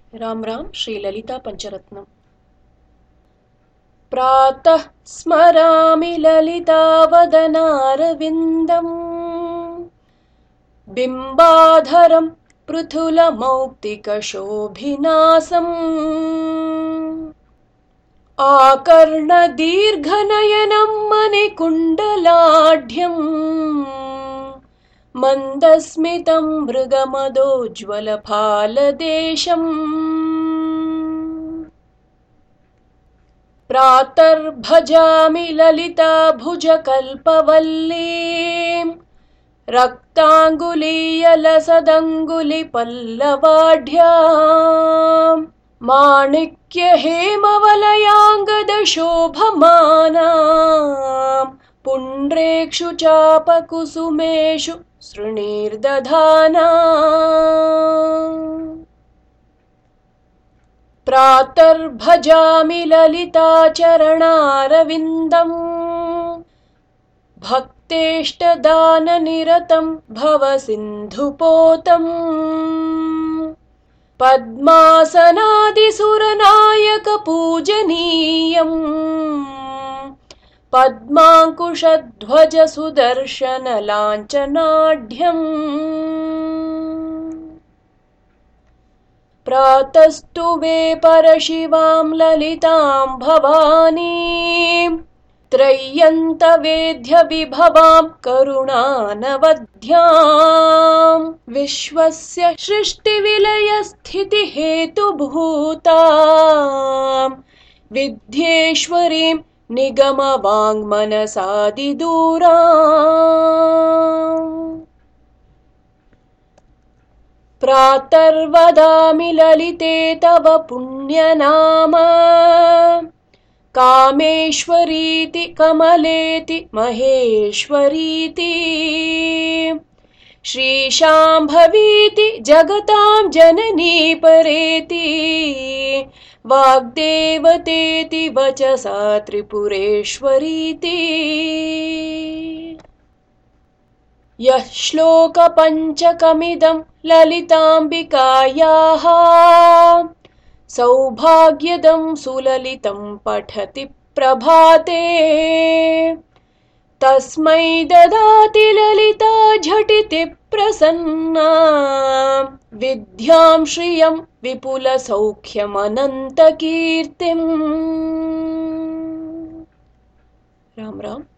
राम राम श्री ललिता पंचरत्नम्। प्रातः स्मरामि ललितावदनारविन्दम् बिम्बाधरं पृथुलमौक्तिकशोभिनासम् आकर्णदीर्घनयनं मणिकुण्डलाढ्यम् मन्दस्मितं मृगमदोज्ज्वलफालदेशम् प्रातर्भजामि ललिताभुजकल्पवल्लीं रक्ताङ्गुलीयलसदङ्गुलिपल्लवाढ्यां माणिक्यहेमवलयाङ्गदशोभमानां पुण्ड्रेक्षुचापकुसुमेषु सृणीर्दधानाम्। प्रातर्भजामि ललिताचरणारविन्दम् भक्तेष्टदाननिरतं भवसिन्धुपोतम् पद्मासनादिसुरनायकपूजनीयम् पद्माङ्कुशध्वजसुदर्शनलाञ्छनाढ्यम्। प्रातस्तु वे परशिवां ललितां भवानीं त्रय्यन्तवेद्यविभवां करुणानवद्यां विश्वस्य सृष्टिविलयस्थितिहेतुभूतां विद्येश्वरीं निगमवाङ्मनसादिदूराम्। प्रातर्वदामि ललिते तव पुण्यनाम कामेश्वरीति कमलेति महेश्वरीति श्रीशाम्भवीति जगतां जननी परेति वाग्देवतेति वचसा त्रिपुरेश्वरीति यः श्लोकपञ्चकमिदं ललिताम्बिकायाः सौभाग्यदं सुललितं पठति प्रभाते तस्मै ददाति ललिता झटिति प्रसन्ना विद्यां श्रियं विपुलसौख्यमनन्तकीर्तिम्। राम राम।